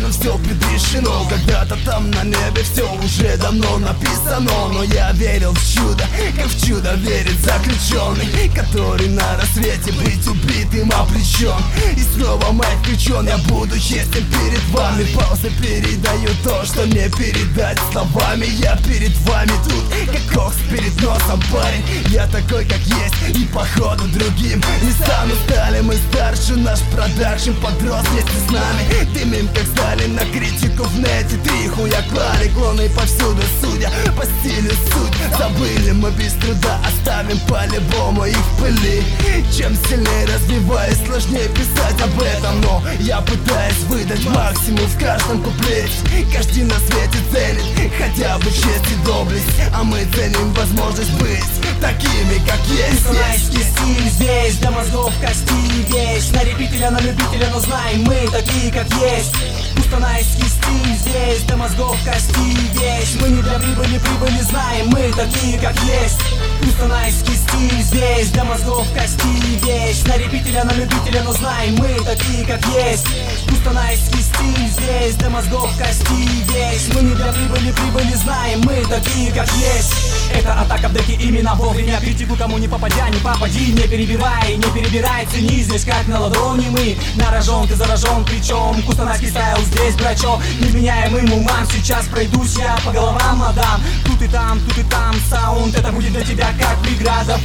нам все предрешено. Когда-то там на небе все уже давно написано. Но я верил в чудо, как в чудо верит заключенный, который на рассвете быть убитым обречен. И снова май включен, я буду честен перед вами. Паузы передаю то, что не передать словами. Я перед вами тут, как кокс перед носом, парень. Я такой, как есть, и походу другим не стану. Стали мы старше, наш продакшн подрос вместе с нами. Дымим, как Сталин, на критику в нете. Три хуя клали, клоны повсюду, судя по стилю суть. Забыли мы без труда, оставим по-любому их в пыли. Чем сильнее развиваюсь, сложнее писать об этом. Но я пытаюсь выдать максимум в каждом куплете. Каждый на свете ценит хотя бы честь и доблесть, а мы ценим возможность быть такими, как есть. Кустанайский стиль здесь, до мозгов кости вещь. На репителя, на любителя, но знаем мы такие, как есть. Кустанайский стиль здесь, до мозгов кости вещь. Мы не для прибыли, прибыли знаем мы такие, как есть. Кустанайский стиль здесь, до мозгов кости вещь. На репителя, на любителя, но знаем мы такие, как есть. Кустанайский стиль здесь, до мозгов кости вещь. Мы не для прибыли, прибыли знаем мы такие, как есть. Это атака в деке именно вовремя. Критику кому не попадя, не попади. Не перебивай, не перебирай, цени здесь как на ладони. Мы на рожон, ты заражен, причем Кустанайский стайл здесь, брачок. Невменяемым умам сейчас пройдусь я по головам, мадам. Тут и там, саунд. Это будет для тебя как преграда.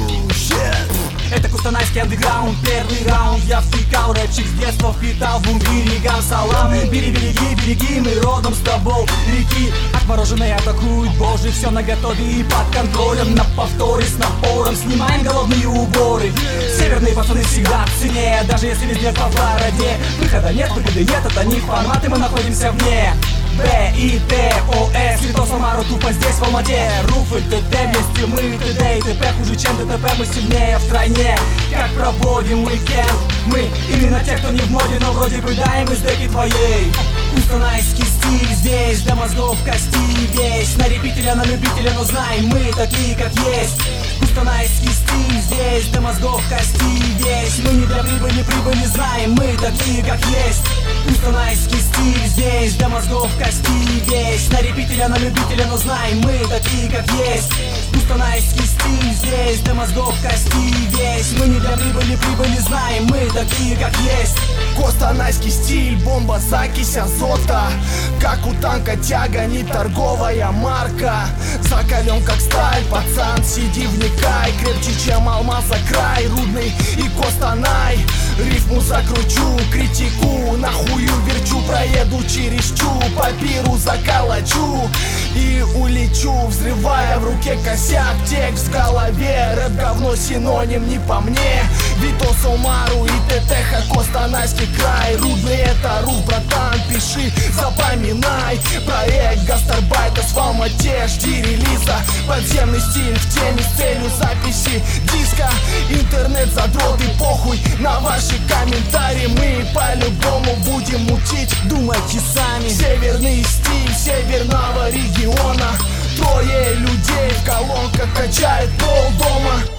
Это кустанайский андеграунд, первый раунд. Я втыкал рэпчик с детства, впитал в берегам салам. Береги, мы родом с тобой реки. Отмороженные атакуют, боже, все наготове и под контролем. На повторе с напором снимаем головные уборы. Северные пацаны всегда в цене, даже если везде по Флороде. Выхода нет, это не форматы, мы находимся вне. Б, И, Т, О, С, Святов, Самару, тупо здесь в Алмате. Руфы, ТТ, вместе мы, ТД и ТП. Хуже, чем ДТП, мы сильнее в стране. Как проводим уикенд? Мы именно те, кто не в моде, но вроде бы даем из деки твоей. Кустанайский стиль здесь, до мозгов кости весь. На репителя, на любителя, но знаем мы такие, как есть. Кустанайский стиль здесь, до мозгов кости весь. Мы не для прибыли, прибыли знаем мы такие, как есть. Кустанайский стиль здесь, до мозгов кости весь. На репителя, на любителя, но знаем мы такие, как есть. Кустанайский стиль здесь, до мозгов кости весь. Мы не для прибыли, прибыли знаем мы такие, как есть. Кустанайский стиль, бомба, закись азота. Как у танка тяга, не торговая марка. Закален как сталь, пацан, сиди вникай. Крепче, чем алмаза край, Рудный и Костанай. Рифму закручу, критику нахую верчу. Проеду через чу, папиру заколочу и улечу, взрывая в руке косяк. Текст в голове, рэп говно синоним не по мне. Витос, Омару и ТТХ, Костанайский край. Рудный это рух, братан, пиши, запоминай. Проект гастарбайтers в Алмате, жди релиза. Подземный стиль в теме с целью записи диска. Интернет задроты, похуй на ваши комментарии. Мы по-любому будем мутить, думайте сами. Северный стиль северного региона. Трое людей в колонках качает полдома.